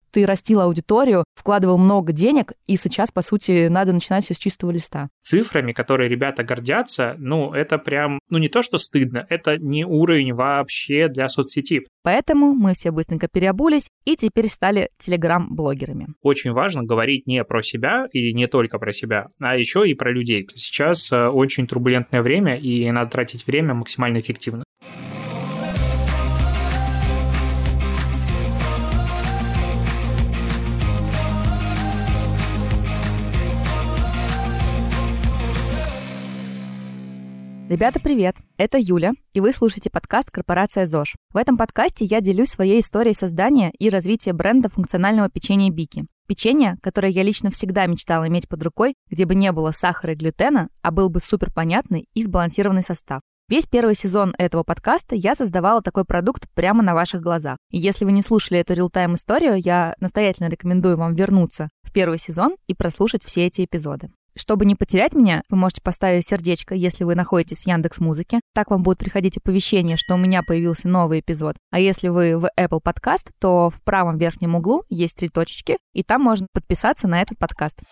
ты растил аудиторию, вкладывал много денег, и сейчас, по сути, надо начинать все с чистого листа. Цифрами, которые ребята гордятся, это прям, не то что стыдно, это не уровень вообще для соцсети. Поэтому мы все быстренько переобулись и теперь стали телеграм-блогерами. Очень важно говорить не про себя или не только про себя, а еще и про людей. Сейчас очень турбулентное время, и надо тратить время максимально эффективно. Ребята, привет! Это Юля, и вы слушаете подкаст «Корпорация ЗОЖ». В этом подкасте я делюсь своей историей создания и развития бренда функционального печенья Бики. Печенье, которое я лично всегда мечтала иметь под рукой, где бы не было сахара и глютена, а был бы супер понятный и сбалансированный состав. Весь первый сезон этого подкаста я создавала такой продукт прямо на ваших глазах. И если вы не слушали эту реал-тайм историю, я настоятельно рекомендую вам вернуться в первый сезон и прослушать все эти эпизоды. Чтобы не потерять меня, вы можете поставить сердечко, если вы находитесь в Яндекс.Музыке. Так вам будут приходить оповещения, что у меня появился новый эпизод. А если вы в Apple Podcast, то в правом верхнем углу есть 3 точечки, и там можно подписаться на этот подкаст.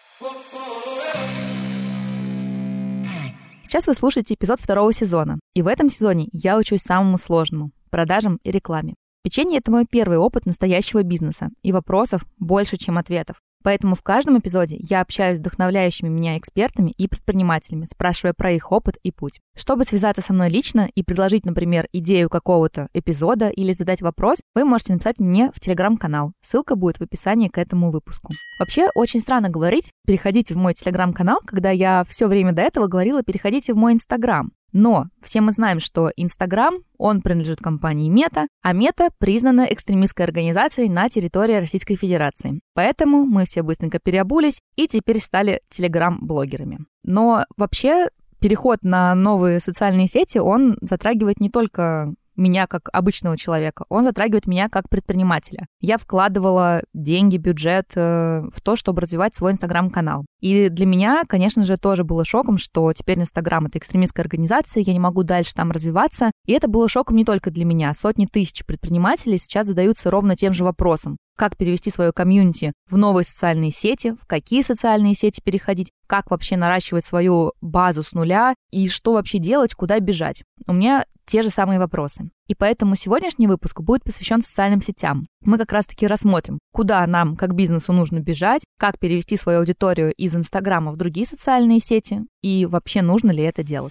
Сейчас вы слушаете эпизод 2 сезона. И в этом сезоне я учусь самому сложному – продажам и рекламе. Печенье – это мой первый опыт настоящего бизнеса, и вопросов больше, чем ответов. Поэтому в каждом эпизоде я общаюсь с вдохновляющими меня экспертами и предпринимателями, спрашивая про их опыт и путь. Чтобы связаться со мной лично и предложить, например, идею какого-то эпизода или задать вопрос, вы можете написать мне в Телеграм-канал. Ссылка будет в описании к этому выпуску. Вообще, очень странно говорить «переходите в мой Телеграм-канал», когда я все время до этого говорила «переходите в мой Инстаграм». Но все мы знаем, что Инстаграм, он принадлежит компании Мета, а Мета признана экстремистской организацией на территории Российской Федерации. Поэтому мы все быстренько переобулись и теперь стали телеграм-блогерами. Но вообще переход на новые социальные сети, он затрагивает не только меня как обычного человека, он затрагивает меня как предпринимателя. Я вкладывала деньги, бюджет в то, чтобы развивать свой Инстаграм-канал. И для меня, конечно же, тоже было шоком, что теперь Инстаграм — это экстремистская организация, я не могу дальше там развиваться. И это было шоком не только для меня. Сотни тысяч предпринимателей сейчас задаются ровно тем же вопросом. Как перевести свое комьюнити в новые социальные сети, в какие социальные сети переходить, как вообще наращивать свою базу с нуля и что вообще делать, куда бежать. У меня те же самые вопросы. И поэтому сегодняшний выпуск будет посвящен социальным сетям. Мы как раз-таки рассмотрим, куда нам, как бизнесу, нужно бежать, как перевести свою аудиторию из Инстаграма в другие социальные сети и вообще нужно ли это делать.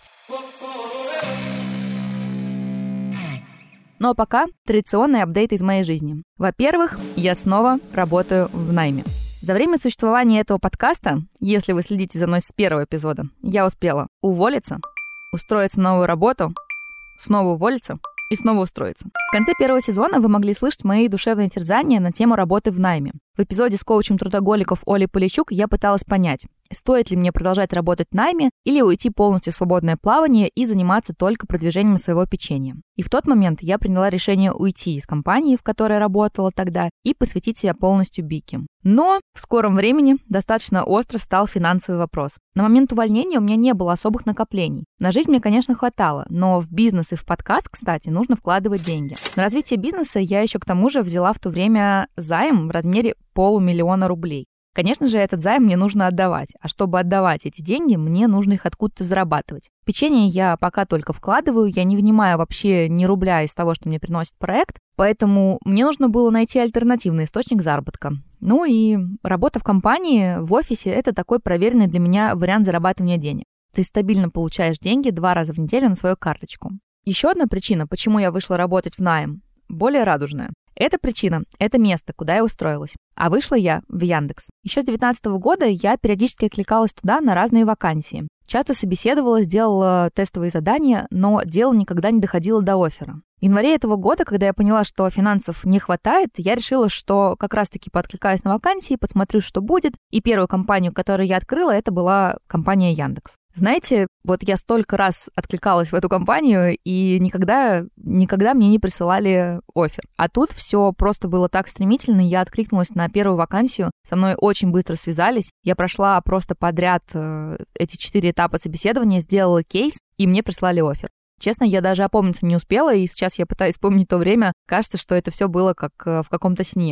Ну а пока традиционный апдейт из моей жизни. Во-первых, я снова работаю в найме. За время существования этого подкаста, если вы следите за мной с первого эпизода, я успела уволиться, устроиться на новую работу, снова уволиться и снова устроиться. В конце первого сезона вы могли слышать мои душевные терзания на тему работы в найме. В эпизоде с коучем трудоголиков Олей Полищук я пыталась понять, стоит ли мне продолжать работать в найме или уйти полностью в свободное плавание и заниматься только продвижением своего печенья. И в тот момент я приняла решение уйти из компании, в которой работала тогда, и посвятить себя полностью Бике. Но в скором времени достаточно остро встал финансовый вопрос. На момент увольнения у меня не было особых накоплений. На жизнь мне, конечно, хватало, но в бизнес и в подкаст, кстати, нужно вкладывать деньги. На развитие бизнеса я еще к тому же взяла в то время займ в размере 500 000 рублей. Конечно же, этот займ мне нужно отдавать, а чтобы отдавать эти деньги, мне нужно их откуда-то зарабатывать. Печенье я пока только вкладываю, я не вынимаю вообще ни рубля из того, что мне приносит проект, поэтому мне нужно было найти альтернативный источник заработка. Ну и работа в компании, в офисе – это такой проверенный для меня вариант зарабатывания денег. Ты стабильно получаешь деньги 2 раза в неделю на свою карточку. Еще одна причина, почему я вышла работать в найм, более радужная. Эта причина – это место, куда я устроилась. А вышла я в Яндекс. Еще с 2019 года я периодически откликалась туда на разные вакансии. Часто собеседовала, сделала тестовые задания, но дело никогда не доходило до оффера. В январе этого года, когда я поняла, что финансов не хватает, я решила, что как раз-таки пооткликаюсь на вакансии, посмотрю, что будет. И первую компанию, которую я открыла, это была компания Яндекс. Знаете, вот я столько раз откликалась в эту компанию, и никогда мне не присылали оффер. А тут все просто было так стремительно, я откликнулась на первую вакансию, со мной очень быстро связались, я прошла просто подряд эти 4 этапа собеседования, сделала кейс, и мне прислали оффер. Честно, я даже опомниться не успела, и сейчас я пытаюсь вспомнить то время. Кажется, что это все было как в каком-то сне.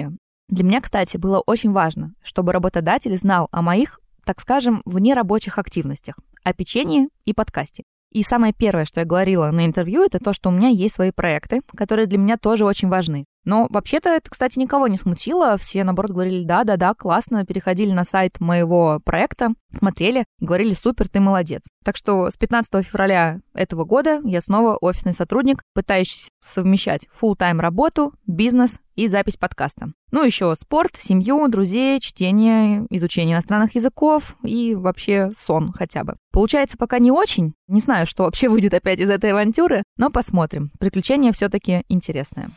Для меня, кстати, было очень важно, чтобы работодатель знал о моих, так скажем, внерабочих активностях, о печенье и подкасте. И самое первое, что я говорила на интервью, это то, что у меня есть свои проекты, которые для меня тоже очень важны. Но вообще-то это, кстати, никого не смутило. Все, наоборот, говорили, да, классно, переходили на сайт моего проекта, смотрели и говорили, супер, ты молодец. Так что с 15 февраля этого года я снова офисный сотрудник, пытающийся совмещать фулл-тайм работу, бизнес и запись подкаста. Ну, еще спорт, семью, друзей, чтение, изучение иностранных языков и вообще сон хотя бы. Получается пока не очень. Не знаю, что вообще выйдет опять из этой авантюры, но посмотрим. Приключение все-таки интересное.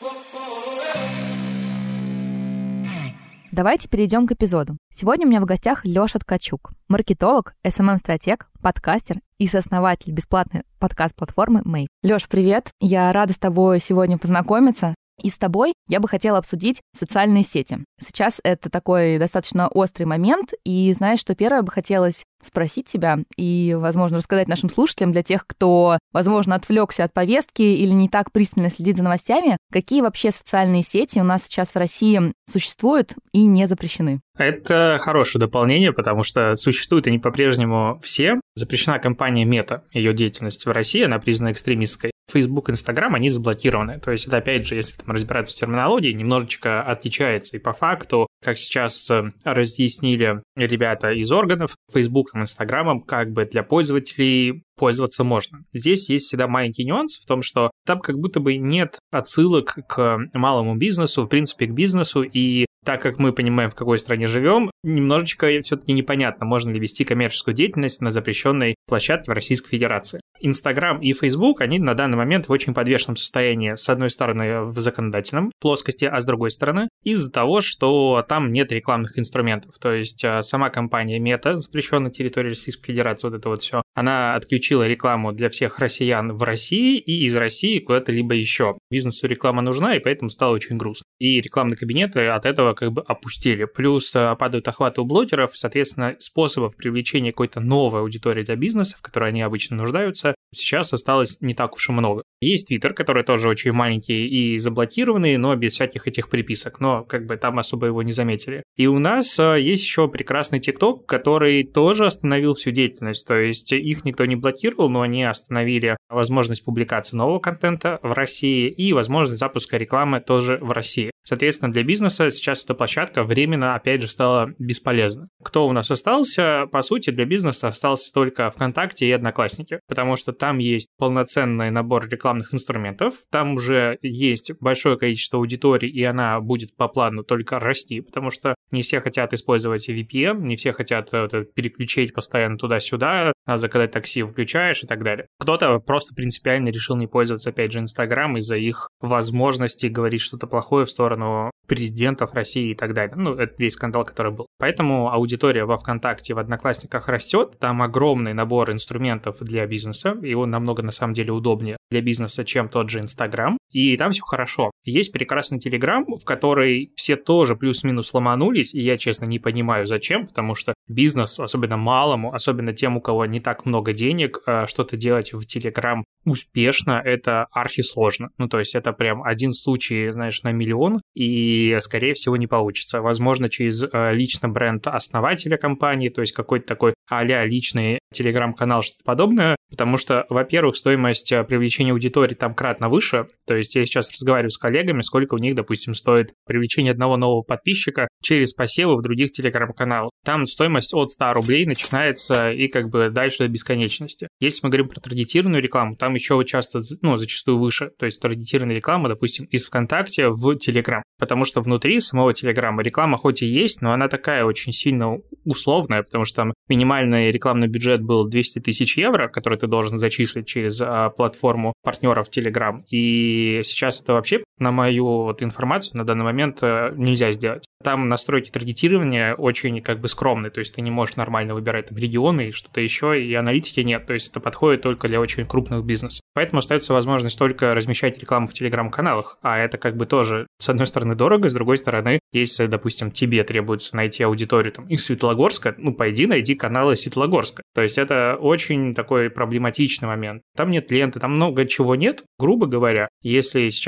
Давайте перейдем к эпизоду. Сегодня у меня в гостях Лёша Ткачук, маркетолог, SMM-стратег, подкастер и сооснователь бесплатной подкаст-платформы Mave. Лёш, привет! Я рада с тобой сегодня познакомиться. И с тобой я бы хотела обсудить социальные сети. Сейчас это такой достаточно острый момент, и знаешь, что первое бы хотелось спросить тебя и, возможно, рассказать нашим слушателям, для тех, кто, возможно, отвлекся от повестки или не так пристально следит за новостями, какие вообще социальные сети у нас сейчас в России существуют и не запрещены? Это хорошее дополнение, потому что существуют они по-прежнему все. Запрещена компания Meta, ее деятельность в России, она признана экстремистской. Facebook, Instagram, они заблокированы. То есть это, опять же, если там разбираться в терминологии, немножечко отличается. И по факту, как сейчас разъяснили ребята из органов, Facebook и Instagram как бы для пользователей пользоваться можно. Здесь есть всегда маленький нюанс в том, что там как будто бы нет отсылок к малому бизнесу, в принципе, к бизнесу, и так как мы понимаем, в какой стране живем, немножечко все-таки непонятно, можно ли вести коммерческую деятельность на запрещенной площадке в Российской Федерации. Инстаграм и Фейсбук, они на данный момент в очень подвешенном состоянии, с одной стороны, в законодательном плоскости, а с другой стороны, из-за того, что там нет рекламных инструментов. То есть сама компания Meta, запрещенная на территории Российской Федерации, вот это вот все, она отключила рекламу для всех россиян в России и из России куда-то либо еще. Бизнесу реклама нужна, и поэтому стало очень грустно. И рекламные кабинеты от этого как бы опустили. Плюс падают охваты у блогеров, соответственно, способов привлечения какой-то новой аудитории для бизнеса, в которой они обычно нуждаются, сейчас осталось не так уж и много. Есть Twitter, который тоже очень маленький и заблокированный, но без всяких этих приписок, но как бы там особо его не заметили. И у нас есть еще прекрасный TikTok, который тоже остановил всю деятельность, то есть их никто не блокировал, но они остановили возможность публикации нового контента в России и возможность запуска рекламы тоже в России. Соответственно, для бизнеса сейчас эта площадка временно, опять же, стала бесполезна. Кто у нас остался? По сути, для бизнеса остался только ВКонтакте и Одноклассники, потому что там есть полноценный набор рекламных инструментов, там уже есть большое количество аудитории, и она будет по плану только расти, потому что не все хотят использовать VPN, не все хотят переключить постоянно туда-сюда, заказать такси включаешь и так далее. Кто-то просто принципиально решил не пользоваться, опять же, Инстаграм из-за их возможности говорить что-то плохое в сторону президентов России и так далее. Ну, это весь скандал, который был. Поэтому аудитория во ВКонтакте, в Одноклассниках растет, там огромный набор инструментов для бизнеса, его намного, на самом деле, удобнее для бизнеса, чем тот же Инстаграм, и там все хорошо. Есть прекрасный Телеграм, в который все тоже плюс-минус ломанулись, и я, честно, не понимаю, зачем, потому что бизнес, особенно малому, особенно тем, у кого не так много денег, что-то делать в Телеграм успешно, это архисложно. Ну, то есть это прям один случай, знаешь, на миллион, и, скорее всего, не получится. Возможно, через личный бренд основателя компании, то есть какой-то такой а-ля личный Телеграм-канал, что-то подобное, потому что, во-первых, стоимость привлечения аудитории там кратно выше, то есть я сейчас разговариваю с коллегами, сколько у них, допустим, стоит привлечение одного нового подписчика через посевы в других Телеграм-каналах. Там стоимость от 100 рублей начинается и как бы дальше до бесконечности. Если мы говорим про таргетированную рекламу, там еще часто, зачастую выше, то есть таргетированная реклама, допустим, из ВКонтакте в Телеграм, потому что внутри самого Телеграма реклама хоть и есть, но она такая очень сильно условная, потому что там минимальный рекламный бюджет был 200 тысяч евро, который ты должен зачислить через платформу партнеров Telegram. И сейчас это вообще, на мою информацию, на данный момент нельзя сделать. Там настройки таргетирования очень как бы скромные, то есть ты не можешь нормально выбирать там регионы и что-то еще, и аналитики нет, то есть это подходит только для очень крупных бизнесов. Поэтому остается возможность только размещать рекламу в Telegram-каналах, а это как бы тоже, с одной стороны, дорого, с другой стороны, если, допустим, тебе требуется найти аудиторию там из Светлогорска, пойди найди каналы Светлогорска. То есть это очень такой проблематичный момент. Там нет ленты, там много чего нет, грубо говоря. Если сейчас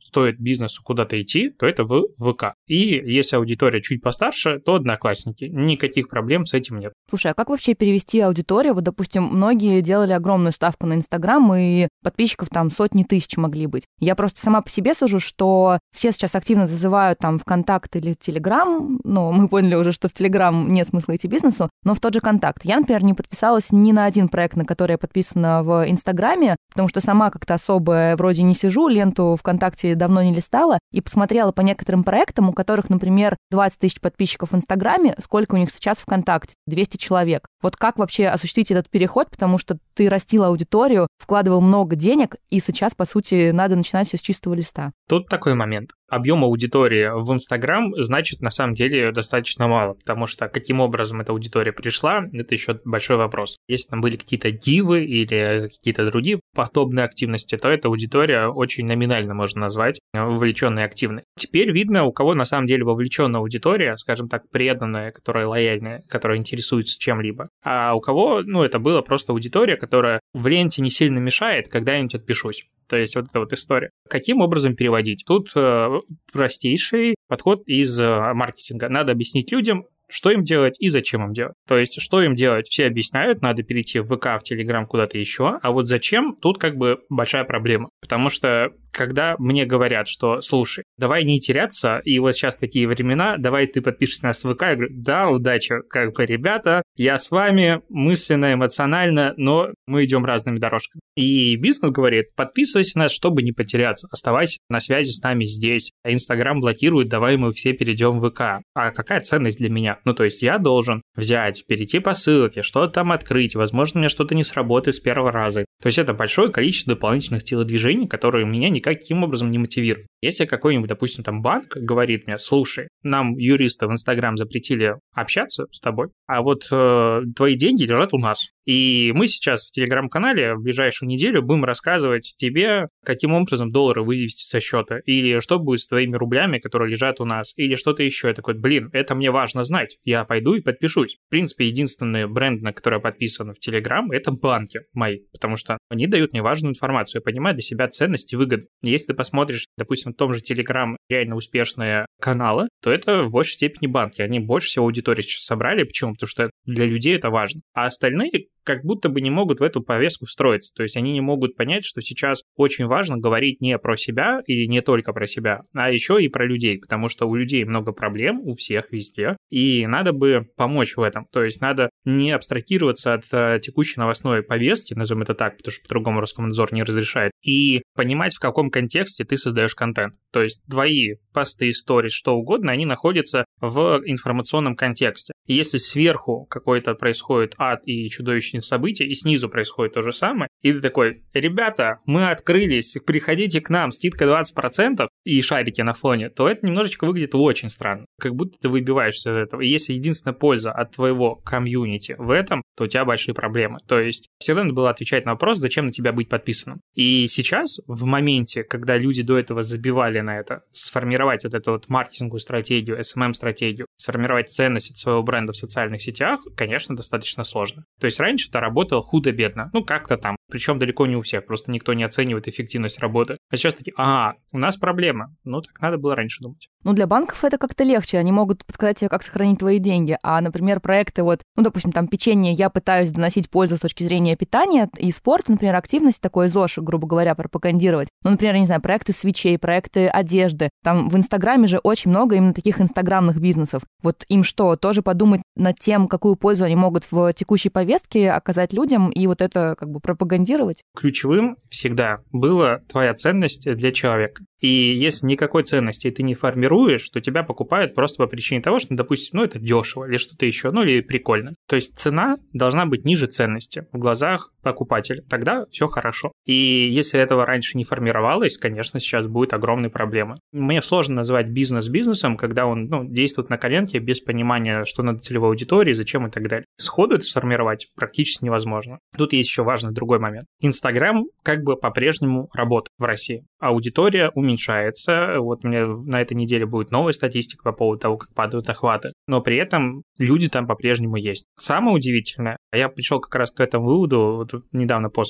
стоит бизнесу куда-то идти, то это в ВК. И если аудитория чуть постарше, то Одноклассники. Никаких проблем с этим нет. Слушай, а как вообще перевести аудиторию? Вот, допустим, многие делали огромную ставку на Инстаграм, и подписчиков там сотни тысяч могли быть. Я просто сама по себе сужу, что все сейчас активно зазывают там ВКонтакт или Телеграм, но мы поняли уже, что в Телеграм нет смысла идти бизнесу, но в тот же Контакт. Я, например, не подписалась ни на один проект, на который я подписана в Инстаграме, потому что сама как-то особо вроде не сижу, ленту ВКонтакте давно не листала, и посмотрела по некоторым проектам, у которых, например, 20 тысяч подписчиков в Инстаграме, сколько у них сейчас ВКонтакте? 200 человек. Вот как вообще осуществить этот переход, потому что ты растил аудиторию, вкладывал много денег, и сейчас, по сути, надо начинать все с чистого листа. Тут такой момент. Объем аудитории в Инстаграм значит на самом деле достаточно мало, потому что каким образом эта аудитория пришла, это еще большой вопрос. Если там были какие-то дивы или какие-то другие подобные активности, то эта аудитория очень номинально можно назвать вовлеченной и активной. Теперь видно, у кого на самом деле вовлеченная аудитория, скажем так, преданная, которая лояльная, которая интересуется чем-либо, а у кого, это была просто аудитория, которая в ленте не сильно мешает, когда я нибудь отпишусь. То есть вот эта вот история. Каким образом переводить? Тут простейший подход из маркетинга. Надо объяснить людям, что им делать и зачем им делать. То есть, что им делать, все объясняют, надо перейти в ВК, в Телеграм, куда-то еще, а вот зачем, тут как бы большая проблема. Потому что, когда мне говорят, что, слушай, давай не теряться, и вот сейчас такие времена, давай ты подпишешься на нас в ВК, я говорю, да, удачи, как бы, ребята, я с вами мысленно, эмоционально, но мы идем разными дорожками. И бизнес говорит, подписывайся на нас, чтобы не потеряться, оставайся на связи с нами здесь. А Инстаграм блокирует, давай мы все перейдем в ВК. А какая ценность для меня? То есть я должен взять, перейти по ссылке, что-то там открыть, возможно, у меня что-то не сработает с первого раза. То есть это большое количество дополнительных телодвижений, которые меня никаким образом не мотивируют. Если какой-нибудь, допустим, там банк говорит мне, слушай, нам юристы в Инстаграм запретили общаться с тобой, а вот твои деньги лежат у нас. И мы сейчас в Телеграм-канале в ближайшую неделю будем рассказывать тебе, каким образом доллары вывести со счета, или что будет с твоими рублями, которые лежат у нас, или что-то еще. Я такой, это мне важно знать. Я пойду и подпишусь. В принципе, единственный бренд, на который я подписан в Телеграм, это банки мои, потому что они дают мне важную информацию. Я понимаю для себя ценность и выгоду. Если ты посмотришь, допустим, в том же Телеграм реально успешные каналы, то это в большей степени банки. Они больше всего аудитории сейчас собрали. Почему? Потому что для людей это важно. А остальные как будто бы не могут в эту повестку встроиться. То есть они не могут понять, что сейчас очень важно говорить не про себя или не только про себя, а еще и про людей, потому что у людей много проблем, у всех везде, и надо бы помочь в этом. То есть надо не абстрагироваться от текущей новостной повестки, назовем это так, потому что по-другому Роскомнадзор не разрешает, и понимать, в каком контексте ты создаешь контент. То есть твои посты, истории, что угодно, они находятся в информационном контексте. И если сверху какой-то происходит ад и чудовищные события, и снизу происходит то же самое, и ты такой, ребята, мы открылись, приходите к нам, скидка 20% и шарики на фоне, то это немножечко выглядит очень странно. Как будто ты выбиваешься из этого. И если единственная польза от твоего комьюнити в этом, то у тебя большие проблемы. То есть всегда надо было отвечать на вопрос, зачем на тебя быть подписанным. И сейчас, в моменте, когда люди до этого забивали на это, сформировать вот эту вот маркетинговую стратегию, SMM-стратегию, сформировать ценность от своего бренда в социальных сетях, конечно, достаточно сложно. То есть раньше это работало худо-бедно, как-то там, причем далеко не у всех, просто никто не оценивает эффективность работы. А сейчас такие, у нас проблема, так надо было раньше думать. Для банков это как-то легче, они могут подсказать тебе, как сохранить твои деньги, а, например, проекты допустим, там печенье, я пытаюсь доносить пользу с точки зрения питания и спорта, например, активность такой ЗОЖ, грубо говоря, пропагандировать. Например, я не знаю, проекты свечей, проекты одежды. Там в Инстаграме же очень много именно таких инстаграмных бизнесов. Им что, тоже подумать над тем, какую пользу они могут в текущей повестке оказать людям и это пропагандировать? Ключевым всегда была твоя ценность для человека. И если никакой ценности ты не формируешь, то тебя покупают просто по причине того, что, допустим, это дешево или что-то еще, или прикольно. То есть цена должна быть ниже ценности в глазах покупателя. Тогда все хорошо. И если этого раньше не формировалось, конечно, сейчас будет огромные проблемы. Мне сложно называть бизнес бизнесом, когда он действует на коленке без понимания, что надо целевой аудитории, зачем и так далее. Сходу это сформировать практически невозможно. Тут есть еще важный другой момент. Инстаграм по-прежнему работает в России. Аудитория уменьшается. У меня на этой неделе будет новая статистика по поводу того, как падают охваты. Но при этом люди там по-прежнему есть. Самое удивительное, я пришел как раз к этому выводу, недавно пост писал.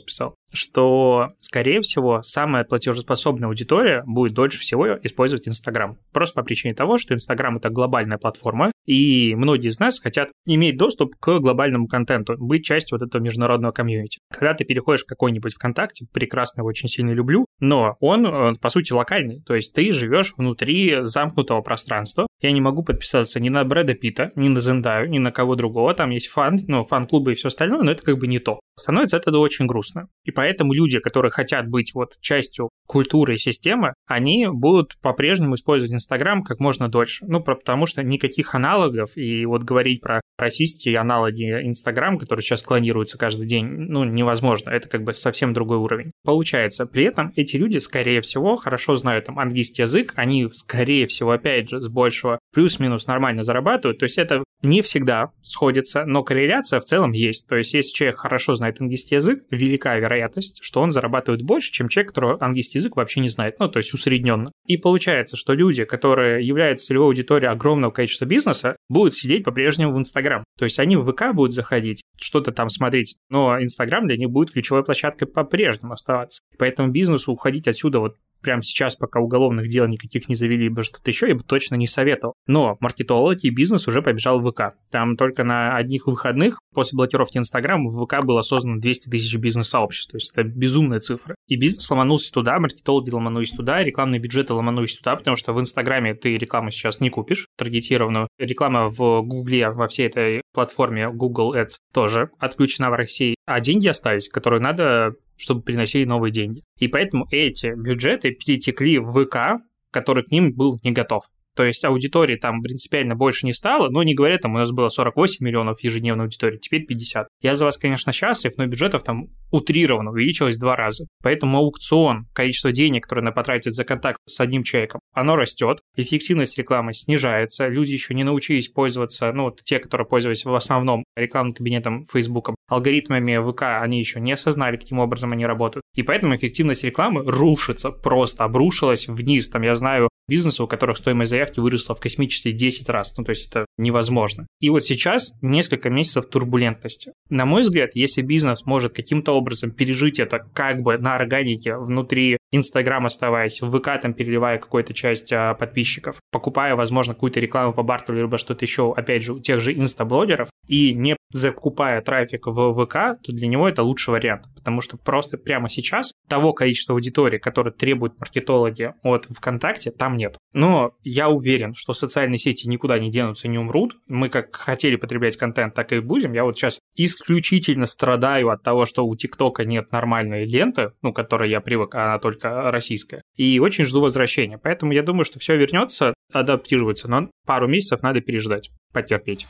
что, скорее всего, самая платежеспособная аудитория будет дольше всего использовать Инстаграм. Просто по причине того, что Инстаграм — это глобальная платформа, и многие из нас хотят иметь доступ к глобальному контенту, быть частью вот этого международного комьюнити. Когда ты переходишь в какой-нибудь ВКонтакте, прекрасно его очень сильно люблю, но он, по сути, локальный. То есть ты живешь внутри замкнутого пространства. Я не могу подписаться ни на Брэда Питта, ни на Зендаю, ни на кого другого. Там есть фан-клубы и все остальное, но это как бы не то. Становится это очень грустно. И поэтому люди, которые хотят быть вот частью культуры и системы, они будут по-прежнему использовать Инстаграм как можно дольше. Потому что никаких аналогов, и вот говорить про российские аналоги Инстаграм, которые сейчас клонируются каждый день, невозможно. Это как бы совсем другой уровень. Получается, при этом эти люди, скорее всего, хорошо знают там английский язык, они, скорее всего, опять же, с большего плюс-минус нормально зарабатывают. То есть это не всегда сходится, но корреляция в целом есть. То есть если человек хорошо знает английский язык, велика вероятность, что он зарабатывает больше, чем человек, который английский язык вообще не знает, то есть усредненно. И получается, что люди, которые являются целевой аудиторией огромного количества бизнеса, будут сидеть по-прежнему в Инстаграм. То есть они в ВК будут заходить, что-то там смотреть, но Инстаграм для них будет ключевой площадкой по-прежнему оставаться. Поэтому бизнесу уходить отсюда вот прямо сейчас, пока уголовных дел никаких не завели, либо что-то еще, я бы точно не советовал. Но маркетологи и бизнес уже побежал в ВК. Там только на одних выходных после блокировки Инстаграма в ВК было создано 200 тысяч бизнес-сообществ. То есть это безумная цифра. И бизнес ломанулся туда, маркетологи ломанулись туда, рекламные бюджеты ломанулись туда, потому что в Инстаграме ты рекламу сейчас не купишь, таргетированную. Реклама в Гугле, во всей этой платформе Google Ads тоже отключена в России. А деньги остались, которые надо, чтобы приносили новые деньги. И поэтому эти бюджеты перетекли в ВК, который к ним был не готов. То есть аудитории там принципиально больше не стало, но не говоря, там у нас было 48 миллионов ежедневной аудитории, теперь 50. Я за вас, конечно, счастлив, но бюджетов там утрированно увеличилось в 2 раза. Поэтому аукцион, количество денег, которое надо потратить за контакт с одним человеком, оно растет, эффективность рекламы снижается, люди еще не научились пользоваться, те, которые пользовались в основном рекламным кабинетом Фейсбуком, алгоритмами ВК, они еще не осознали, каким образом они работают. И поэтому эффективность рекламы рушится, просто обрушилась вниз. Там я знаю бизнесы, у которых стоимость заявки выросла в космические 10 раз. То есть это невозможно. И вот сейчас несколько месяцев турбулентности. На мой взгляд, если бизнес может каким-то образом пережить это как бы на органике внутри Инстаграм, оставаясь, в ВК там переливая какую-то часть подписчиков, покупая, возможно, какую-то рекламу по бартеру, либо что-то еще, опять же, у тех же инстаблогеров, и не закупая трафик в ВК, то для него это лучший вариант. Потому что просто прямо сейчас того количества аудитории, которое требуют маркетологи от ВКонтакте, там нет. Но я уверен, что социальные сети никуда не денутся, не умрут. Мы как хотели потреблять контент, так и будем. Я вот сейчас исключительно страдаю от того, что у ТикТока нет нормальной ленты, к которой я привык, а она только российская. И очень жду возвращения. Поэтому я думаю, что все вернется, адаптируется, но пару месяцев надо переждать, потерпеть.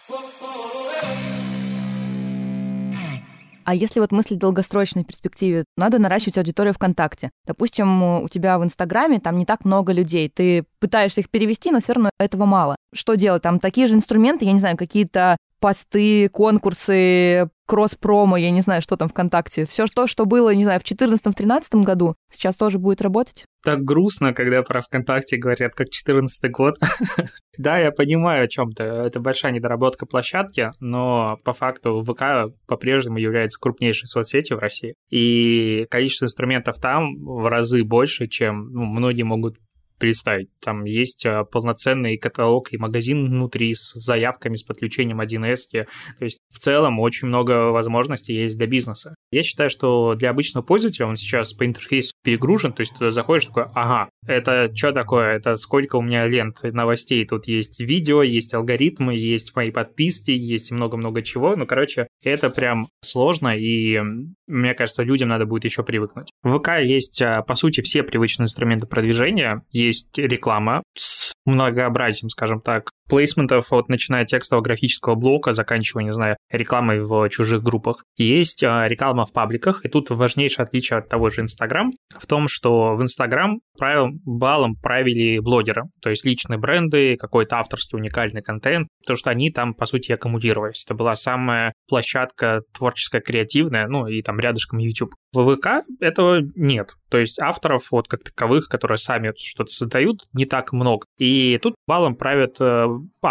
А если вот мыслить в долгосрочной перспективе, надо наращивать аудиторию ВКонтакте. Допустим, у тебя в Инстаграме там не так много людей, ты пытаешься их перевести, но все равно этого мало. Что делать? Там такие же инструменты, я не знаю, какие-то посты, конкурсы, кросс-промо, я не знаю, что там ВКонтакте. Все то, что было, не знаю, в 2014-2013 году, сейчас тоже будет работать? Так грустно, когда про ВКонтакте говорят, как 2014 год. Да, я понимаю о чем-то. Это большая недоработка площадки, но по факту ВК по-прежнему является крупнейшей соцсетью в России. И количество инструментов там в разы больше, чем многие могут представить. Там есть полноценный каталог и магазин внутри с заявками, с подключением 1С. То есть в целом очень много возможностей есть для бизнеса. Я считаю, что для обычного пользователя он сейчас по интерфейсу перегружен, то есть туда заходишь такой, ага, это что такое, это сколько у меня лент новостей, тут есть видео, есть алгоритмы, есть мои подписки, есть много-много чего, это прям сложно, и мне кажется, людям надо будет еще привыкнуть. В ВК есть, по сути, все привычные инструменты продвижения, есть реклама с многообразием, скажем так, плейсментов, начиная от текстового графического блока, заканчивая, не знаю, рекламой в чужих группах. Есть реклама в пабликах, и тут важнейшее отличие от того же Инстаграм в том, что в Инстаграм балом правили блогеры, то есть личные бренды, какое-то авторство, уникальный контент, потому что они там, по сути, аккумулировались. Это была самая площадка творческая, креативная, и там рядышком YouTube. В ВК этого нет. То есть авторов как таковых, которые сами что-то создают, не так много. И тут балом правят паблики.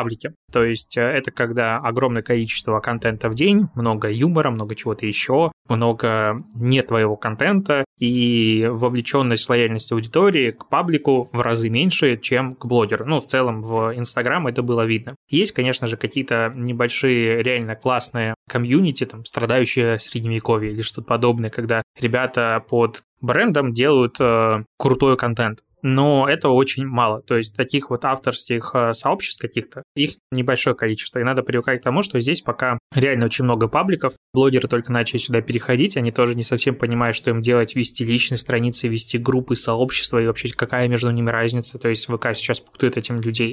То есть это когда огромное количество контента в день, много юмора, много чего-то еще, много не твоего контента, и вовлеченность, лояльность аудитории к паблику в разы меньше, чем к блогеру. Ну, в целом в Инстаграм это было видно. Есть, конечно же, какие-то небольшие, реально классные комьюнити, там, страдающие Средневековье или что-то подобное, когда ребята под брендом делают крутой контент. Но этого очень мало. То есть таких вот авторских сообществ каких-то, их небольшое количество. И надо привыкать к тому, что здесь пока реально очень много пабликов. Блогеры только начали сюда переходить, они тоже не совсем понимают, что им делать, вести личные страницы, вести группы, сообщества, и вообще какая между ними разница. То есть ВК сейчас пуктует этим людей.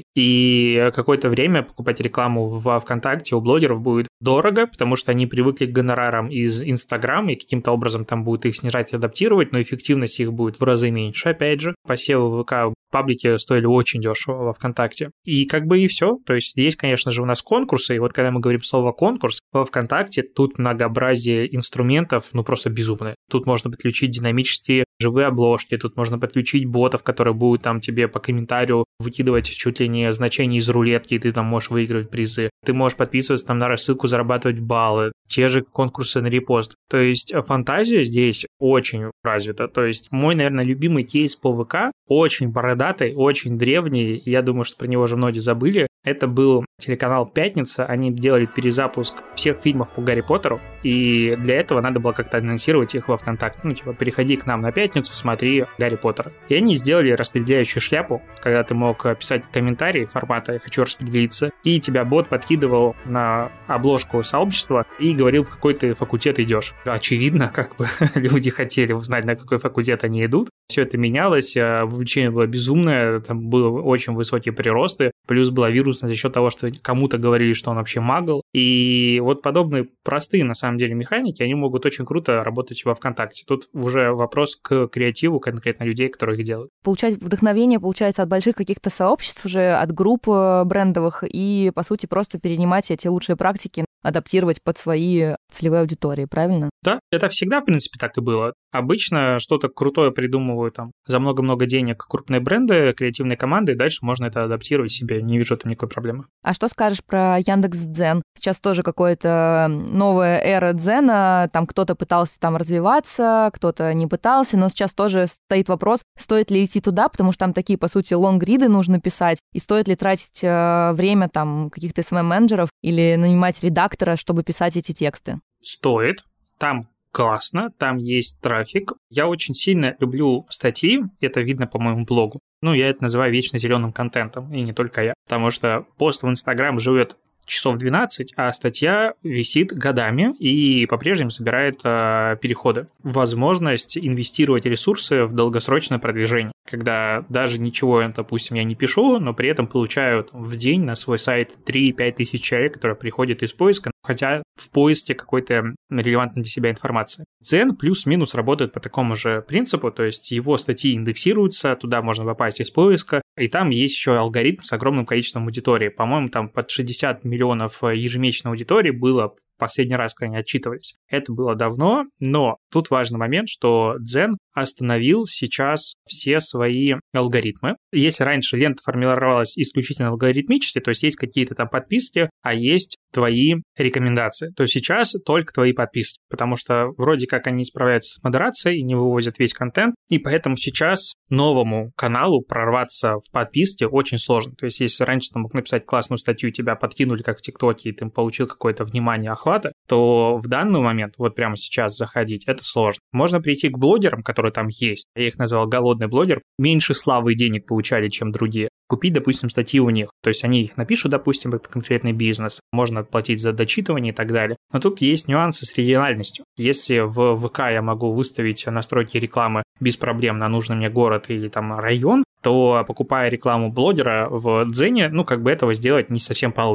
И какое-то время покупать рекламу в ВКонтакте у блогеров будет дорого, потому что они привыкли к гонорарам из Инстаграма, и каким-то образом там будут их снижать и адаптировать, но эффективность их будет в разы меньше, опять же. Посевы ВК паблики стоили очень дешево во ВКонтакте. И как бы и все. То есть есть, конечно же, у нас конкурсы, и вот когда мы говорим слово «конкурс», во ВКонтакте тут многообразие инструментов, ну, просто безумное. Тут можно подключить динамические живые обложки, тут можно подключить ботов, которые будут там тебе по комментарию выкидывать чуть ли не значения из рулетки, и ты там можешь выигрывать призы. Ты можешь подписываться там на рассылку, зарабатывать баллы, те же конкурсы на репост. То есть фантазия здесь очень развита. То есть мой, наверное, любимый кейс по ВК, очень бородатый, очень древний, я думаю, что про него уже многие забыли. Это был телеканал «Пятница», они делали перезапуск всех фильмов по Гарри Поттеру, и для этого надо было как-то анонсировать их во ВКонтакте. Ну, типа, переходи к нам на «Пятницу», смотри Гарри Поттера. И они сделали распределяющую шляпу, когда ты мог писать комментарии формата «я хочу распределиться», и тебя бот подкидывал на обложку сообщества и говорил, в какой ты факультет идешь. Очевидно, как бы люди хотели узнать, на какой факультет они идут. Все это менялось, вовлечение было безумное, там были очень высокие приросты, плюс была вирусность за счет того, что кому-то говорили, что он вообще магл. И вот подобные простые, на самом деле, механики, они могут очень круто работать во ВКонтакте. Тут уже вопрос к креативу конкретно людей, которые их делают. Получать вдохновение, получается, от больших каких-то сообществ уже, от групп брендовых, и, по сути, просто перенимать эти лучшие практики, адаптировать под свои целевые аудитории, правильно? Да, это всегда, в принципе, так и было. Обычно что-то крутое придумывают там за много-много денег крупные бренды, креативные команды, и дальше можно это адаптировать себе, не вижу там никакой проблемы. А что скажешь про Яндекс.Дзен? Сейчас тоже какая-то новая эра дзена, там кто-то пытался там развиваться, кто-то не пытался, но сейчас тоже стоит вопрос, стоит ли идти туда, потому что там такие, по сути, лонгриды нужно писать, и стоит ли тратить время там каких-то SMM-менеджеров или нанимать редактора, чтобы писать эти тексты? Стоит. Там классно, там есть трафик. Я очень сильно люблю статьи, это видно по моему блогу. Ну, я это называю вечно зеленым контентом, и не только я. Потому что пост в Инстаграм живет часов 12, а статья висит годами и по-прежнему собирает переходы. Возможность инвестировать ресурсы в долгосрочное продвижение, когда даже ничего, допустим, я не пишу, но при этом получаю в день на свой сайт 3-5 тысяч человек, которые приходят из поиска, хотя в поиске какой-то релевантной для себя информации. Дзен плюс-минус работает по такому же принципу, то есть его статьи индексируются, туда можно попасть из поиска, и там есть еще алгоритм с огромным количеством аудитории. По-моему, там под 60 миллионов ежемесячной аудитории было последний раз, когда они отчитывались. Это было давно, но тут важный момент, что Дзен остановил сейчас все свои алгоритмы. Если раньше лента формировалась исключительно алгоритмически, то есть есть какие-то там подписки, а есть твои рекомендации, то сейчас только твои подписки, потому что вроде как они справляются с модерацией и не вывозят весь контент, и поэтому сейчас новому каналу прорваться в подписке очень сложно. То есть если раньше ты мог написать классную статью, тебя подкинули как в ТикТоке, и ты получил какое-то внимание, охвата, то в данный момент, вот прямо сейчас заходить, это сложно. Можно прийти к блогерам, которые там есть, я их назвал голодный блогер, меньше славы и денег получали, чем другие, купить, допустим, статьи у них. То есть они их напишут, допустим, это конкретный бизнес, можно платить за дочитывание и так далее. Но тут есть нюансы с региональностью. Если в ВК я могу выставить настройки рекламы без проблем на нужный мне город или там район, то покупая рекламу блогера в Дзене, ну, как бы этого сделать не совсем получится.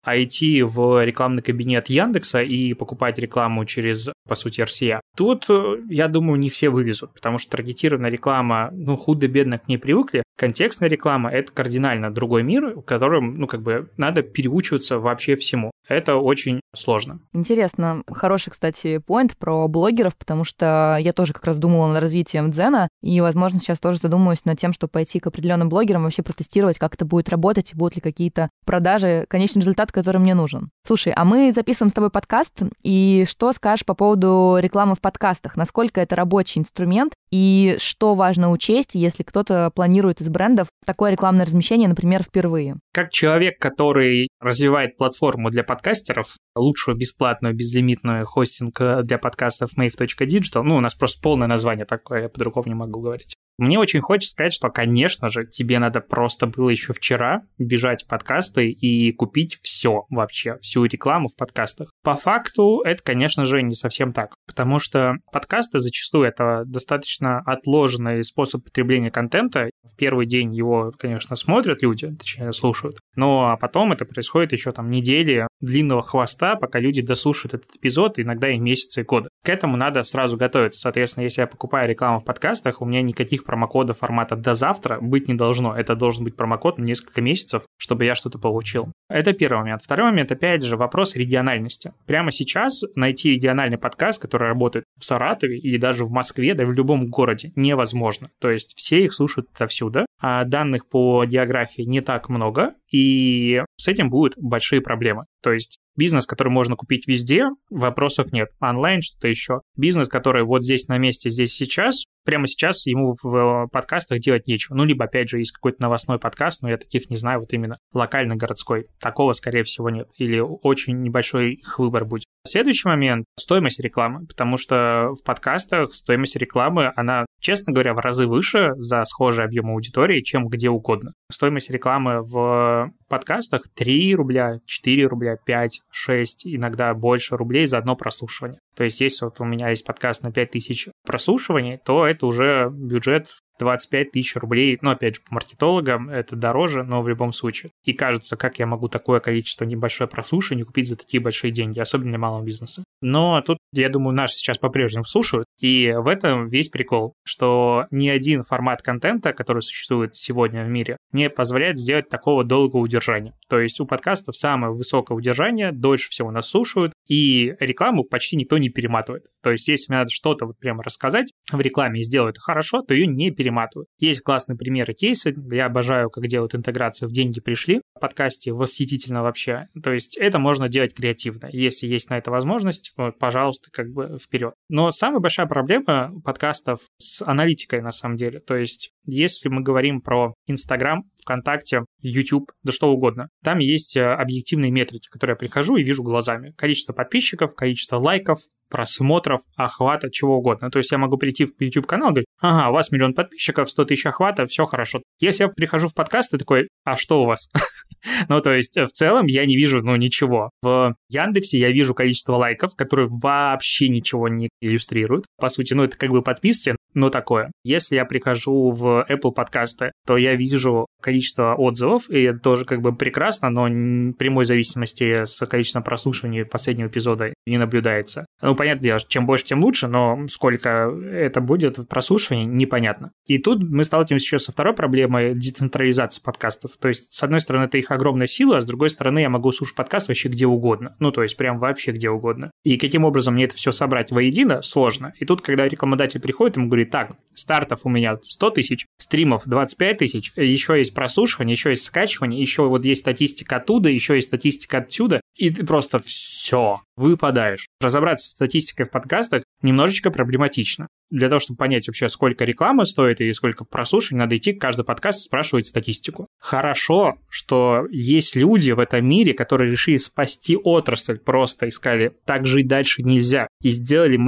а идти в рекламный кабинет Яндекса и покупать рекламу через, по сути, RCA. Тут, я думаю, не все вывезут, потому что таргетированная реклама, худо-бедно к ней привыкли. Контекстная реклама – это кардинально другой мир, в котором, надо переучиваться вообще всему. Это очень сложно. Интересно. Хороший, кстати, поинт про блогеров, потому что я тоже как раз думала над развитием Дзена, и, возможно, сейчас тоже задумаюсь над тем, чтобы пойти к определенным блогерам, вообще протестировать, как это будет работать, будут ли какие-то продажи, конечный результат, который мне нужен. Слушай, а мы записываем с тобой подкаст, и что скажешь по поводу рекламы в подкастах? Насколько это рабочий инструмент, и что важно учесть, если кто-то планирует из брендов такое рекламное размещение, например, впервые? Как человек, который развивает платформу для подкастеров, лучшую бесплатную безлимитную хостинг для подкастов mave.digital, у нас просто полное название такое, я по-другому не могу говорить. Мне очень хочется сказать, что, конечно же, тебе надо просто было еще вчера бежать в подкасты и купить все вообще, всю рекламу в подкастах. По факту это, конечно же, не совсем так, потому что подкасты зачастую это достаточно отложенный способ потребления контента. В первый день его, конечно, смотрят люди, точнее, слушают, но потом это происходит еще недели длинного хвоста, пока люди дослушают этот эпизод, иногда и месяцы, и годы. К этому надо сразу готовиться. Соответственно, если я покупаю рекламу в подкастах, у меня никаких промокода формата «до завтра» быть не должно. Это должен быть промокод на несколько месяцев, чтобы я что-то получил. Это первый момент. Второй момент, опять же, вопрос региональности. Прямо сейчас найти региональный подкаст, который работает в Саратове или даже в Москве, да и в любом городе, невозможно. То есть все их слушают отовсюду, а данных по географии не так много, и с этим будут большие проблемы. То есть бизнес, который можно купить везде, вопросов нет. Онлайн, что-то еще. Бизнес, который вот здесь на месте, здесь сейчас, прямо сейчас ему в подкастах делать нечего. Либо, опять же, есть какой-то новостной подкаст, но я таких не знаю, вот именно локально-городской. Такого, скорее всего, нет. Или очень небольшой их выбор будет. Следующий момент – стоимость рекламы, потому что в подкастах стоимость рекламы, она, честно говоря, в разы выше за схожий объем аудитории, чем где угодно. Стоимость рекламы в подкастах 3 рубля, 4 рубля, 5, 6, иногда больше рублей за одно прослушивание. То есть, если вот у меня есть подкаст на 5000 прослушиваний, то это уже бюджет 25 тысяч рублей. Опять же, по маркетологам это дороже, но в любом случае. И кажется, как я могу такое количество небольшое прослушиваний купить за такие большие деньги, особенно для малого бизнеса. Но тут, я думаю, наши сейчас по-прежнему слушают, и в этом весь прикол, что ни один формат контента, который существует сегодня в мире, не позволяет сделать такого долгого удержания. То есть у подкастов самое высокое удержание, дольше всего нас слушают, и рекламу почти никто не перематывает. То есть если мне надо что-то вот прямо рассказать в рекламе и сделать это хорошо, то ее не перематывают. Есть классные примеры, кейсы. Я обожаю, как делают интеграцию в «Деньги пришли». В подкасте восхитительно вообще. То есть это можно делать креативно. Если есть на это возможность, пожалуйста, вперед. Но самая большая проблема подкастов с аналитикой на самом деле. То есть если мы говорим про Инстаграм, ВКонтакте, YouTube, да что угодно, там есть объективные метрики, которые я прихожу и вижу глазами. Количество подписчиков, количество лайков, просмотров, охвата, чего угодно. То есть я могу прийти в YouTube-канал и говорить: ага, у вас 1 000 000 подписчиков, 100 000 охвата, все хорошо. Если я прихожу в подкаст и такой: а что у вас? То есть в целом я не вижу, ничего. В Яндексе я вижу количество лайков, которые вообще ничего не иллюстрируют. По сути, это подписки, но такое. Если я прихожу в Apple подкасты, то я вижу количество отзывов, и это тоже прекрасно, но прямой зависимости с количеством прослушиваний последнего эпизода не наблюдается. Понятное дело, чем больше, тем лучше, но сколько это будет в прослушивании, непонятно. И тут мы сталкиваемся еще со второй проблемой децентрализации подкастов. То есть, с одной стороны, это их огромная сила, а с другой стороны, я могу слушать подкаст вообще где угодно. То есть, прям вообще где угодно. И каким образом мне это все собрать воедино, сложно. И тут, когда рекламодатель приходит, ему говорит: так, стартов у меня 100 000, стримов 25 000, еще есть прослушивание, еще есть скачивание, еще вот есть статистика оттуда, еще есть статистика отсюда, и ты просто все, выпадаешь. Разобраться с статистикой в подкастах немножечко проблематично. Для того, чтобы понять вообще, сколько рекламы стоит и сколько прослушиваний, надо идти каждый подкаст и спрашивать статистику. Хорошо, что есть люди в этом мире, которые решили спасти отрасль, просто искали: так жить дальше нельзя, и сделали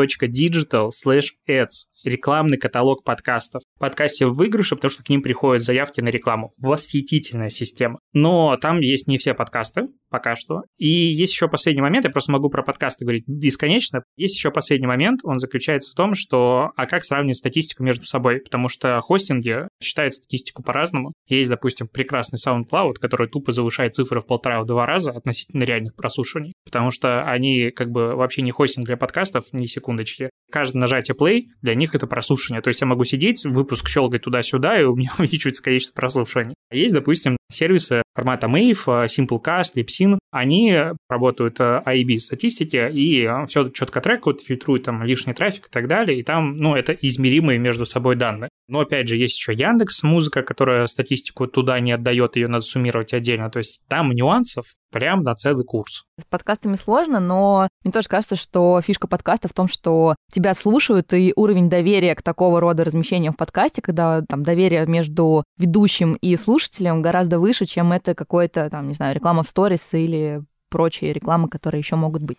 mave.digital/ads. Рекламный каталог подкастов. В подкасте в выигрыше, потому что к ним приходят заявки на рекламу. Восхитительная система. Но там есть не все подкасты пока что. И есть еще последний момент, я просто могу про подкасты говорить бесконечно. Есть еще последний момент, он заключается в том, что что а как сравнивать статистику между собой? Потому что хостинги считают статистику по-разному. Есть, допустим, прекрасный SoundCloud, который тупо завышает цифры в 1,5-2 раза относительно реальных прослушиваний, потому что они как бы вообще не хостинг для подкастов, ни секундочки. Каждое нажатие play для них это прослушивание. То есть я могу сидеть, выпуск щелкать туда-сюда, и у меня увеличивается количество прослушиваний. Есть, допустим, сервисы формата Mave, Simplecast, Libsyn. Они работают IAB статистики и все четко трекают, фильтруют там лишний трафик и так далее. И там, это измеримые между собой данные. Но, опять же, есть еще Яндекс.Музыка, которая статистику туда не отдает, ее надо суммировать отдельно. То есть там нюансов прям на целый курс. С подкастами сложно, но мне тоже кажется, что фишка подкаста в том, что тебя слушают, и уровень доверия к такого рода размещениям в подкасте, когда там доверие между ведущим и слушателем гораздо выше, чем это какое-то, там, не знаю, реклама в сторис или прочие рекламы, которые еще могут быть.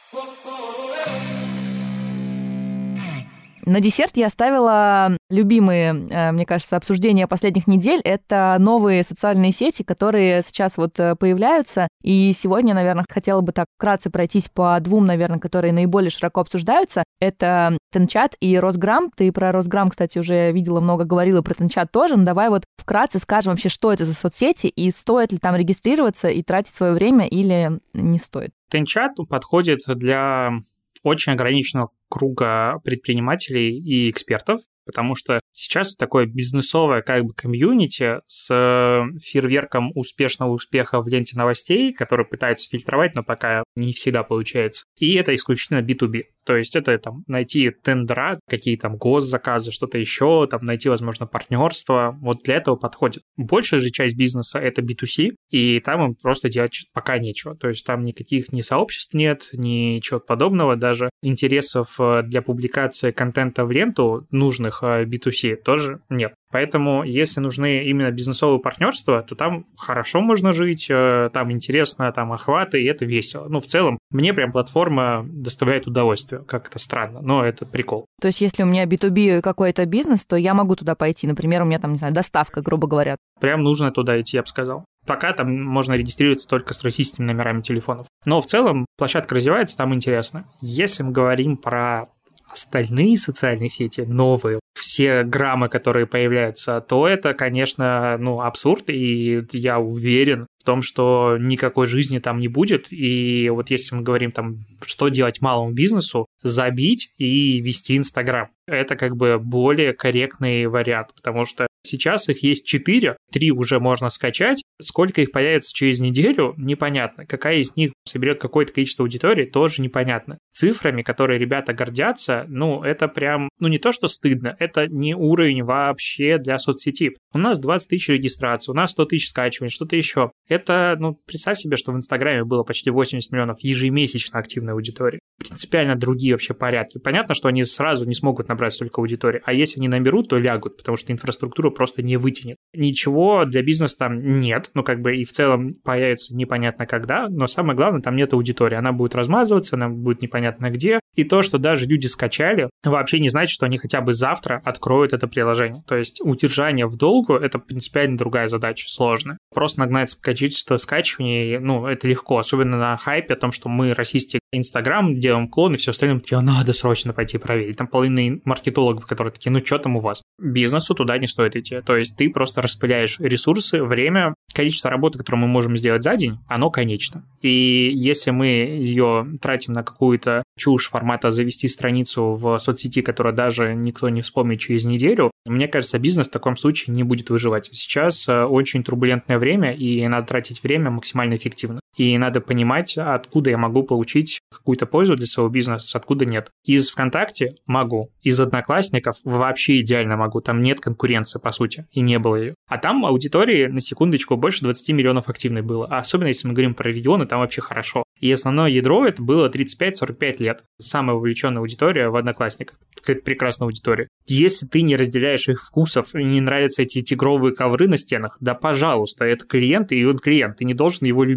На десерт я оставила любимые, мне кажется, обсуждения последних недель. Это новые социальные сети, которые сейчас вот появляются. И сегодня, наверное, хотела бы так вкратце пройтись по двум, наверное, которые наиболее широко обсуждаются. Это Тенчат и Росграм. Ты про Росграм, кстати, уже видела, много говорила, про Тенчат тоже. Но давай вот вкратце скажем вообще, что это за соцсети и стоит ли там регистрироваться и тратить свое время или не стоит. Тенчат подходит для очень ограниченного круга предпринимателей и экспертов, потому что сейчас такое бизнесовое как бы комьюнити с фейерверком успешного успеха в ленте новостей, который пытаются фильтровать, но пока не всегда получается. И это исключительно B2B. То есть это там найти тендера, какие там госзаказы, что-то еще, там найти, возможно, партнерство. Вот для этого подходит. Большая же часть бизнеса — это B2C, и там им просто делать пока нечего. То есть там никаких ни сообществ нет, ни чего подобного, даже интересов для публикации контента в ленту нужных B2C тоже нет. Поэтому, если нужны именно бизнесовые партнерства, то там хорошо можно жить, там интересно, там охваты, и это весело. В целом, мне прям платформа доставляет удовольствие. Как это странно, но это прикол. То есть, если у меня B2B какой-то бизнес, то я могу туда пойти. Например, у меня там, не знаю, доставка, грубо говоря. Прям нужно туда идти, я бы сказал. Пока там можно регистрироваться только с российскими номерами телефонов. Но в целом площадка развивается, там интересно. Если мы говорим про остальные социальные сети, новые, все граммы, которые появляются, то это, конечно, абсурд, и я уверен в том, что никакой жизни там не будет, и вот если мы говорим там, что делать малому бизнесу, забить и вести Инстаграм. Это как бы более корректный вариант, потому что сейчас их есть 4, 3 уже можно скачать. Сколько их появится через неделю, непонятно. Какая из них соберет какое-то количество аудитории, тоже непонятно. Цифрами, которые ребята гордятся, это прям, не то что стыдно, это не уровень вообще для соцсети. У нас 20 тысяч регистраций, у нас 100 тысяч скачиваний, что-то еще. Это, представь себе, что в Инстаграме было почти 80 миллионов ежемесячно активной аудитории. Принципиально другие вообще порядки. Понятно, что они сразу не смогут набрать столько аудитории, а если они наберут, то лягут, потому что инфраструктура просто не вытянет. Ничего для бизнеса там нет, и в целом появится непонятно когда, но самое главное, там нет аудитории. Она будет размазываться, она будет непонятно где. И то, что даже люди скачали, вообще не значит, что они хотя бы завтра откроют это приложение. То есть удержание в долгу — это принципиально другая задача, сложная. Просто нагнать количество скачиваний, это легко, особенно на хайпе о том, что мы, российский Инстаграм, делаем клон и все остальное, надо срочно пойти проверить. Там половина маркетологов, которые такие, что там у вас? Бизнесу туда не стоит идти. То есть ты просто распыляешь ресурсы, время, количество работы, которое мы можем сделать за день, оно конечно. И если мы ее тратим на какую-то чушь формата завести страницу в соцсети, которую даже никто не вспомнит через неделю, мне кажется, бизнес в таком случае не будет выживать. Сейчас очень турбулентное время, и надо тратить время максимально эффективно. И надо понимать, откуда я могу получить какую-то пользу для своего бизнеса, откуда нет. Из ВКонтакте могу, из Одноклассников вообще идеально могу, там нет конкуренции, по сути, и не было ее. А там аудитории, на секундочку, больше 20 миллионов активной было. А особенно, если мы говорим про регионы, там вообще хорошо. И основное ядро это было 35-45 лет. Самая вовлеченная аудитория в Одноклассниках. Какая-то прекрасная аудитория. Если ты не разделяешь их вкусов, и не нравятся эти тигровые ковры на стенах, да пожалуйста, это клиент, и он клиент, ты не должен его любить.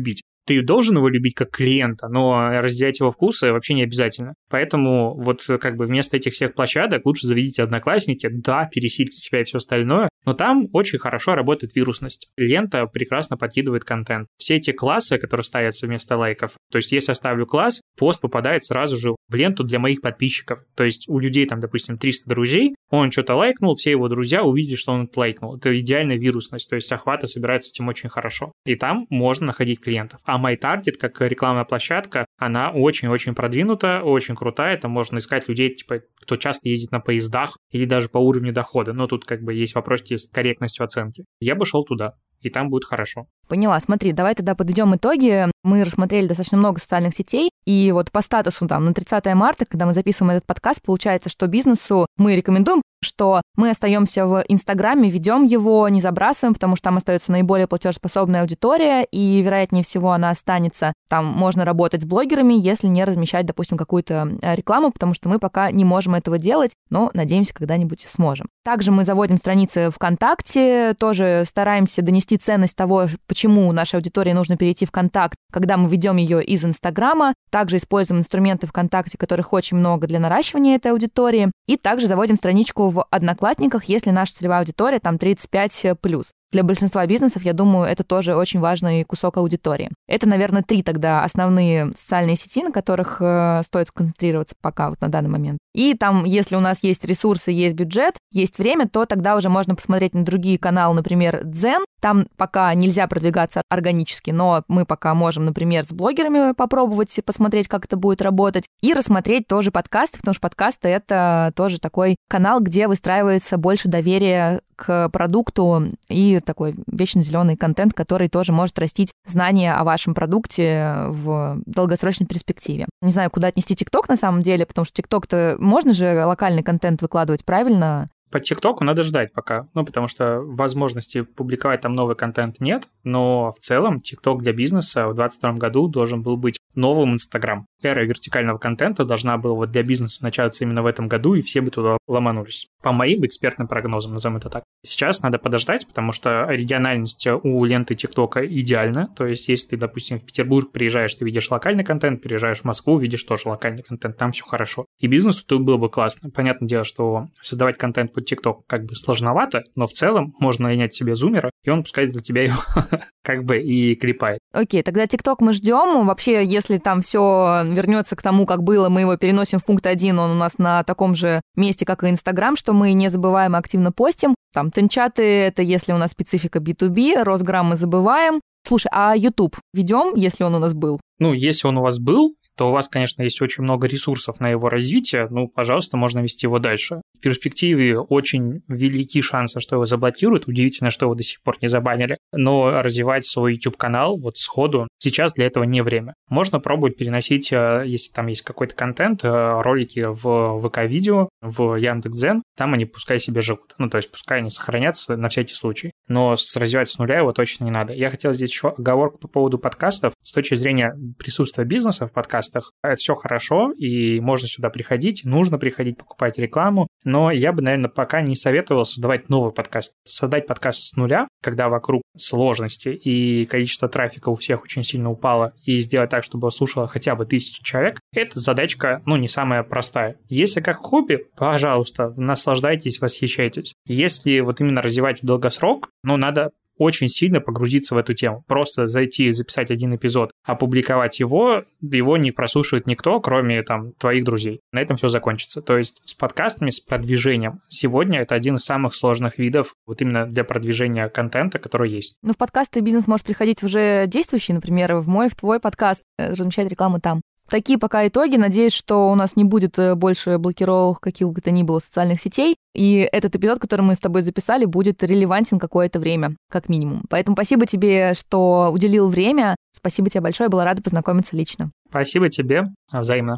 Ты должен его любить как клиента, но разделять его вкусы вообще не обязательно. Поэтому вот как бы вместо этих всех площадок лучше заведите Одноклассники, да, пересильте себя и все остальное, но там очень хорошо работает вирусность. Лента прекрасно подкидывает контент. Все эти классы, которые ставятся вместо лайков, то есть если я ставлю класс, пост попадает сразу же в ленту для моих подписчиков. То есть у людей там, допустим, 300 друзей, он что-то лайкнул, все его друзья увидели, что он это лайкнул. Это идеальная вирусность, то есть охваты собираются с этим очень хорошо. И там можно находить клиентов. А MyTarget, как рекламная площадка, она очень-очень продвинута, очень крутая. Там можно искать людей, типа, кто часто ездит на поездах или даже по уровню дохода. Но тут как бы есть вопросики с корректностью оценки. Я бы шел туда, и там будет хорошо. Поняла. Смотри, давай тогда подведем итоги. Мы рассмотрели достаточно много социальных сетей, и вот по статусу там на 30 марта, когда мы записываем этот подкаст, получается, что бизнесу мы рекомендуем, что мы остаемся в Инстаграме, ведем его, не забрасываем, потому что там остается наиболее платежеспособная аудитория, и, вероятнее всего, она останется. Там можно работать с блогерами, если не размещать, допустим, какую-то рекламу, потому что мы пока не можем этого делать, но, надеемся, когда-нибудь сможем. Также мы заводим страницы ВКонтакте, тоже стараемся донести ценность того, почему нашей аудитории нужно перейти в Контакт, когда мы ведем ее из Инстаграма. Также используем инструменты ВКонтакте, которых очень много для наращивания этой аудитории. И также заводим страничку в Одноклассниках, если наша целевая аудитория там 35+. Для большинства бизнесов, я думаю, это тоже очень важный кусок аудитории. Это, наверное, 3 тогда основные социальные сети, на которых стоит сконцентрироваться пока вот на данный момент. И там, если у нас есть ресурсы, есть бюджет, есть время, то тогда уже можно посмотреть на другие каналы, например, Дзен. Там пока нельзя продвигаться органически, но мы пока можем, например, с блогерами попробовать посмотреть, как это будет работать, и рассмотреть тоже подкасты, потому что подкасты — это тоже такой канал, где выстраивается больше доверия к продукту и такой вечно зеленый контент, который тоже может растить знания о вашем продукте в долгосрочной перспективе. Не знаю, куда отнести ТикТок на самом деле, потому что ТикТок-то можно же локальный контент выкладывать правильно. По ТикТоку надо ждать пока, потому что возможности публиковать там новый контент нет, но в целом ТикТок для бизнеса в 2022 году должен был быть новым Инстаграм. Эра вертикального контента должна была вот для бизнеса начаться именно в этом году, и все бы туда ломанулись. По моим экспертным прогнозам, назовем это так. Сейчас надо подождать, потому что региональность у ленты ТикТока идеальна. То есть, если ты, допустим, в Петербург приезжаешь, ты видишь локальный контент, приезжаешь в Москву, видишь тоже локальный контент, там все хорошо. И бизнесу тут было бы классно. Понятное дело, что создавать контент под ТикТок как бы сложновато, но в целом можно нанять себе зумера, и он пускай для тебя его как бы и клепает. Окей, тогда ТикТок мы ждем. Вообще, если там все вернется к тому, как было, мы его переносим в пункт 1, он у нас на таком же месте, как и Инстаграм, что мы не забываем, активно постим. Там тенчаты — это если у нас специфика B2B, Росграм мы забываем. Слушай, а YouTube ведем, если он у нас был? Если он у вас был, то у вас, конечно, есть очень много ресурсов на его развитие, пожалуйста, можно вести его дальше. В перспективе очень велики шансы, что его заблокируют. Удивительно, что его до сих пор не забанили. Но развивать свой YouTube-канал вот сходу сейчас для этого не время. Можно пробовать переносить, если там есть какой-то контент, ролики в ВК-видео, в Яндекс.Дзен, там они пускай себе живут. То есть пускай они сохранятся на всякий случай. Но развивать с нуля его точно не надо. Я хотел здесь еще оговорку по поводу подкастов. С точки зрения присутствия бизнеса в подкастах, это все хорошо, и можно сюда приходить, нужно приходить, покупать рекламу, но я бы, наверное, пока не советовал создавать новый подкаст. Создать подкаст с нуля, когда вокруг сложности и количество трафика у всех очень сильно упало, и сделать так, чтобы его слушало хотя бы 1000 человек, это задачка, не самая простая. Если как хобби, пожалуйста, наслаждайтесь, восхищайтесь. Если вот именно развивать в долгосрок, надо очень сильно погрузиться в эту тему. Просто зайти, записать один эпизод, опубликовать его не прослушает никто, кроме твоих друзей. На этом все закончится. То есть с подкастами, с продвижением сегодня это один из самых сложных видов вот именно для продвижения контента, который есть. В подкасты бизнес может приходить уже действующий, например, в мой, в твой подкаст, размещать рекламу там. Такие пока итоги. Надеюсь, что у нас не будет больше блокировок каких бы то ни было социальных сетей. И этот эпизод, который мы с тобой записали, будет релевантен какое-то время, как минимум. Поэтому спасибо тебе, что уделил время. Спасибо тебе большое, была рада познакомиться лично. Спасибо тебе. Взаимно.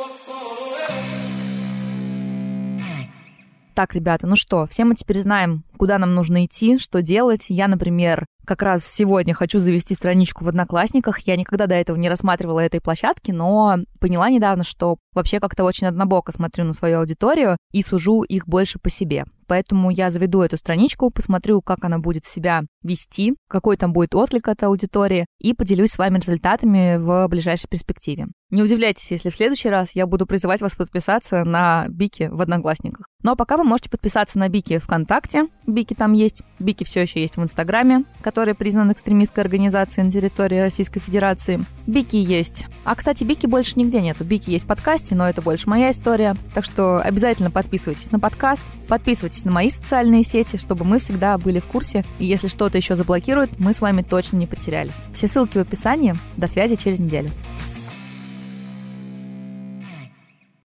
Так, ребята, все мы теперь знаем, куда нам нужно идти, что делать. Я, например, как раз сегодня хочу завести страничку в Одноклассниках. Я никогда до этого не рассматривала этой площадки, но поняла недавно, что вообще как-то очень однобоко смотрю на свою аудиторию и сужу их больше по себе. Поэтому я заведу эту страничку, посмотрю, как она будет себя вести, какой там будет отклик от аудитории, и поделюсь с вами результатами в ближайшей перспективе. Не удивляйтесь, если в следующий раз я буду призывать вас подписаться на Бики в Одноклассниках. Ну а пока вы можете подписаться на Бики ВКонтакте, Бики там есть, Бики все еще есть в Инстаграме, который признан экстремистской организацией на территории Российской Федерации. Бики есть. А, кстати, Бики больше нигде нету. Бики есть в подкасте, но это больше моя история. Так что обязательно подписывайтесь на подкаст, подписывайтесь на мои социальные сети, чтобы мы всегда были в курсе. И если что-то еще заблокируют, мы с вами точно не потерялись. Все ссылки в описании. До связи через неделю.